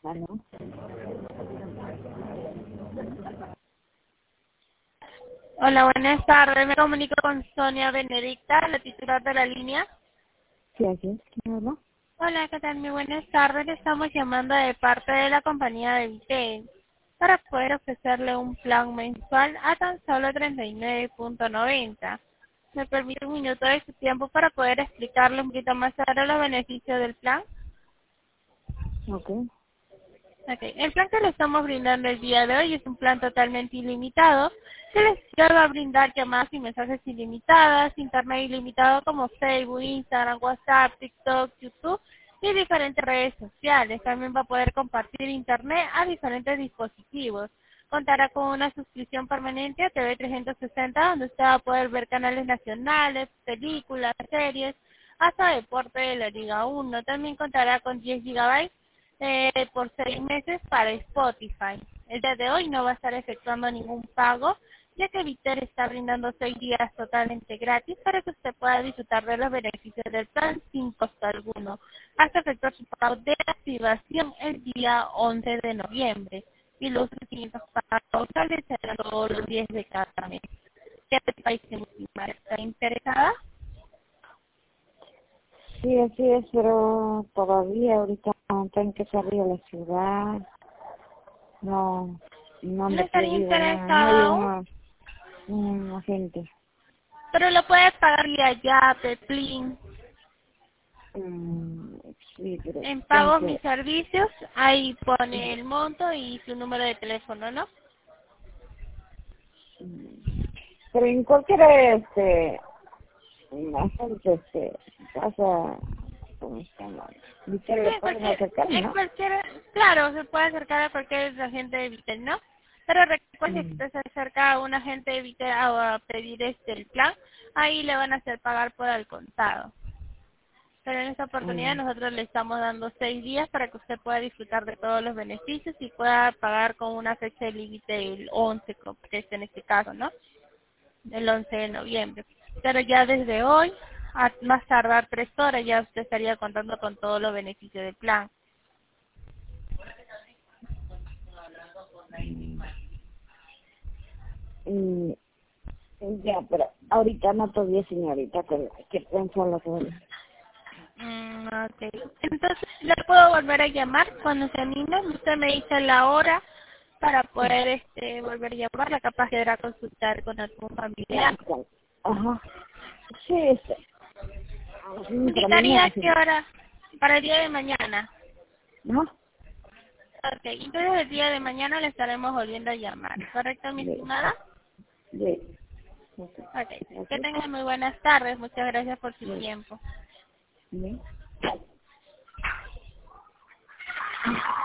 ¿Aló? Hola, buenas tardes. Me comunico con Sonia Benedicta, la titular de la línea. Sí, aquí es. ¿Quién habla? Hola, ¿qué tal? Muy buenas tardes. Le estamos llamando de parte de la compañía de Vitel para poder ofrecerle un plan mensual a tan solo 39.90. ¿Me permite un minuto de su tiempo para poder explicarle un poquito más sobre los beneficios del plan? Ok. Okay. El plan que le estamos brindando el día de hoy es un plan totalmente ilimitado que les va a brindar llamadas y mensajes ilimitadas, internet ilimitado como Facebook, Instagram, WhatsApp, TikTok, YouTube y diferentes redes sociales. También va a poder compartir internet a diferentes dispositivos. Contará con una suscripción permanente a TV 360 donde usted va a poder ver canales nacionales, películas, series, hasta deporte de la Liga 1. También contará con 10 gigabytes por 6 meses para Spotify. El día de hoy no va a estar efectuando ningún pago, ya que Vitel está brindando 6 días totalmente gratis para que usted pueda disfrutar de los beneficios del plan sin costo alguno, hasta efectuar su pago de activación el día 11 de noviembre. Y los 500 pagos serán todos los 10 de cada mes. ¿Qué país está interesada? Sí, así es, pero todavía ahorita tengo que salir a la ciudad. No, no ¿No me estaría pedido nada. No hay interesada aún? un agente. Pero lo puede pagar vía Yape, Plin. Mm, sí, pero En tengo pago mis que... servicios, ahí pone el monto y su número de teléfono, ¿no? mm, Pero en cualquier, agente, pasa, ¿cómo se llama? Vital Sí, le pueden acercar, ¿no? claro, se puede acercar a cualquier agente de Vitel, ¿no? Pero recuerde que Mm, usted se acerca a un agente de Vitel a pedir el plan, ahí le van a hacer pagar por al contado. Pero en esta oportunidad mm, nosotros le estamos dando 6 días para que usted pueda disfrutar de todos los beneficios y pueda pagar con una fecha de límite el 11, que es en este caso, ¿no? El 11 de noviembre. Pero ya desde hoy, a más tardar 3 horas, ya usted estaría contando con todos los beneficios del plan. mm. Y ya, pero ahorita no todavía, señorita, pero hay que pensarlo todo. Ok. Entonces, ¿le puedo volver a llamar cuando se anime? Usted me dice la hora para poder volver a llamarla, capaz de ir a consultar con algún familiar. Ajá. Sí, para mañana, ¿Indicaría sí. qué hora? Para el día de mañana. ¿No? Ok, entonces el día de mañana le estaremos volviendo a llamar. ¿Correcto, mi De, estimada? de, Ok, que gracias. tengan muy buenas tardes. Muchas gracias por su De, tiempo. de.